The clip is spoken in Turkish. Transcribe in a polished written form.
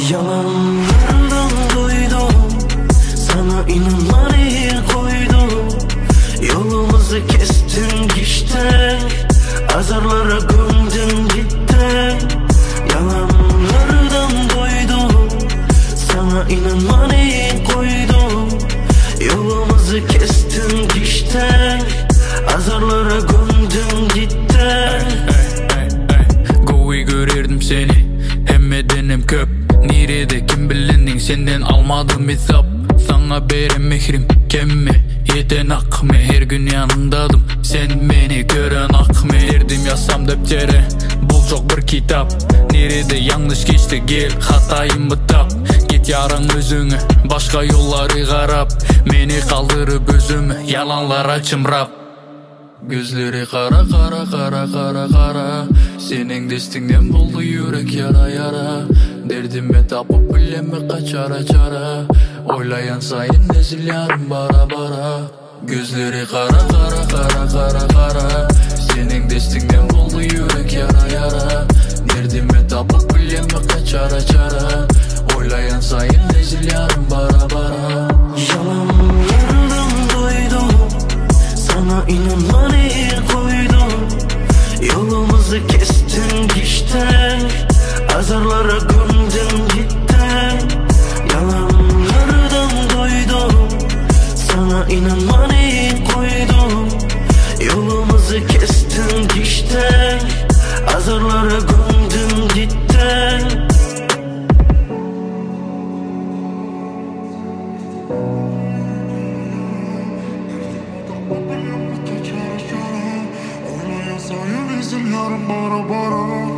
Yalanlardan duydum, sana inanmayı koydum. Yolumuzu kestin gişten, azarlara gömdün cidden. Yalanlardan duydum, sana inanmayı koydum. Yolumuzu kestin gişten, azarlara gömdün cidden. Go'yu görerdim seni, hemmedenim köp. Nerede kim bilendin, senden almadım hesap. Sana berem mehrim kemme, yeten ak mı? Her gün yanındadım, sen beni gören ak mı? Derdim yazsam deftere, bul çok bir kitap. Nerede yanlış geçti, gel hatayımı tap. Git yarın özüngü, başka yolları qarap. Meni kaldırıp özümü, yalanlar açım rap. Gözleri kara kara kara kara kara. Senin destinden buldu yürek yara yara. Derdime tapıp bileme kaçara çara. Oylayan sayın nezil yarım bara bara. Gözleri kara kara kara kara kara. Senin destinden buldu yürek yara yara. Derdime tapıp bileme kaçara çara. Oylayan sayın nezil yarım bara bara. Yalanlardan duydum, sana inanmayı koydum. Yolumuzu kestin gişten, azarlara gömdün cidden. Yalanlardan duydum, sana inanmayı koydum. Yolumuzu kestin gişten, azarlara gömdün cidden. Sayın izin yarım bara bara.